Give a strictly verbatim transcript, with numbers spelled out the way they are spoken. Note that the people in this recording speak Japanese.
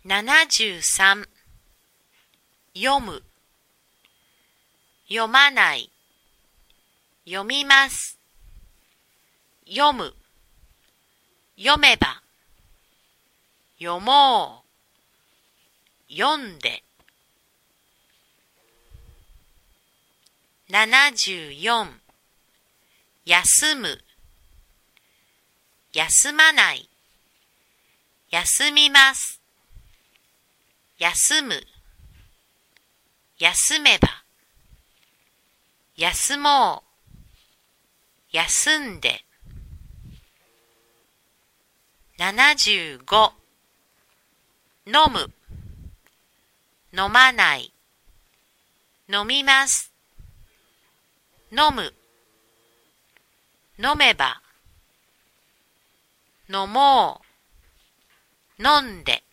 ななじゅうさん読む読まない読みます読む読めば読もう読んでななじゅうよん休む休まない休みます休む休めば休もう休んでななじゅうご飲む飲まない飲みます飲む飲めば飲もう飲んで